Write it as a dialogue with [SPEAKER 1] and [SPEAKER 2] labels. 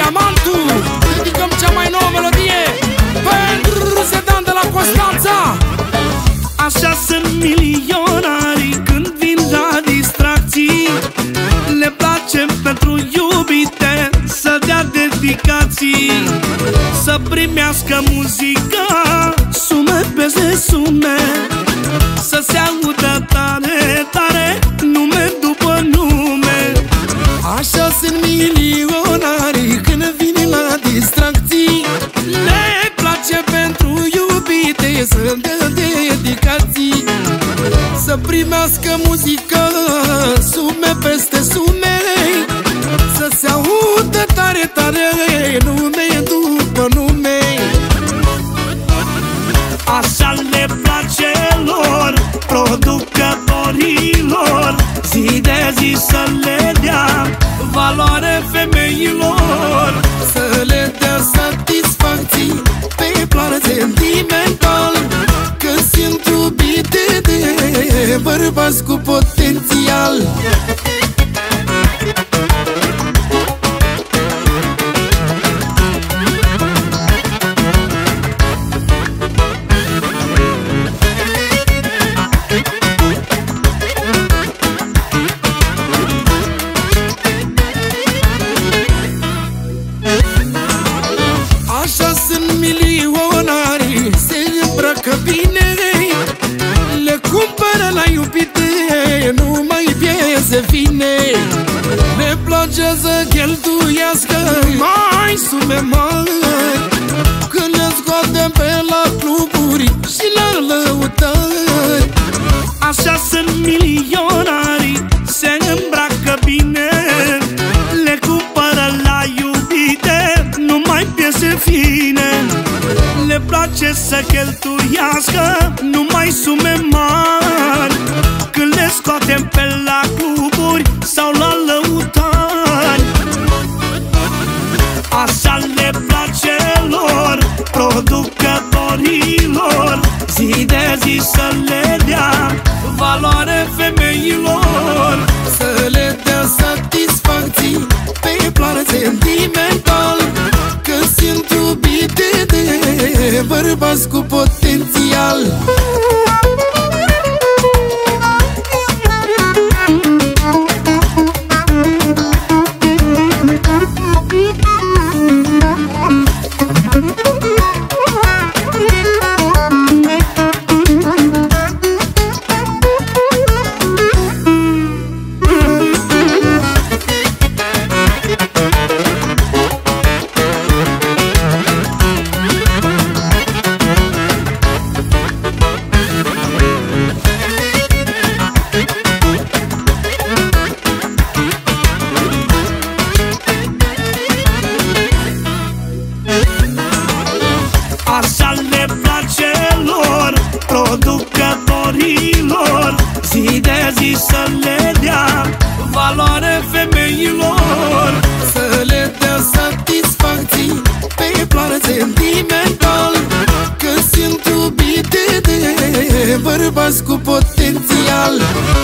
[SPEAKER 1] Diamantu. Dedicăm cea mai nouă melodie pentru Sedan de la Constanța.
[SPEAKER 2] Așa sunt milionarii când vin la distracții. Le place pentru iubite să dea dedicații, să primească muzica, sume peste sume, să se audă tare, tare, nume după nume.
[SPEAKER 1] Așa sunt milionarii când vin la distracții. Le place pentru iubite să dea dedicații, să primească muzică, sume peste sume, să se audă tare, tare, nume după nume.
[SPEAKER 2] Așa le place lor, producătorilor, zi de zi să le dea valoare femeilor,
[SPEAKER 1] să le dea satisfacții pe plan sentimental, că sunt iubite de bărbați cu potențial. Așa sunt milionarii, se îmbracă bine, le cumpără la iubite numai piese fine. Le place să cheltuiască mai sume mari, când le scoatem pe la cluburi și la lăutări.
[SPEAKER 2] Așa sunt milionarii, se îmbracă bine, le cumpără la iubite numai piese fine. Le place să cheltuiască numai sume mari, când le scoatem pe la cluburi sau la lăutari. Așa le place lor, producătorilor, zi de zi să le dea valoare femeilor,
[SPEAKER 1] să le dea satisfacții pe plan sentimental, că sunt iubite de bărbați cu potențial.
[SPEAKER 2] Așa le place lor, producătorilor, zi de zi să le dea valoare femeilor,
[SPEAKER 1] să le dea satisfacții pe plan sentimental, că sunt iubite de bărbați cu potențial.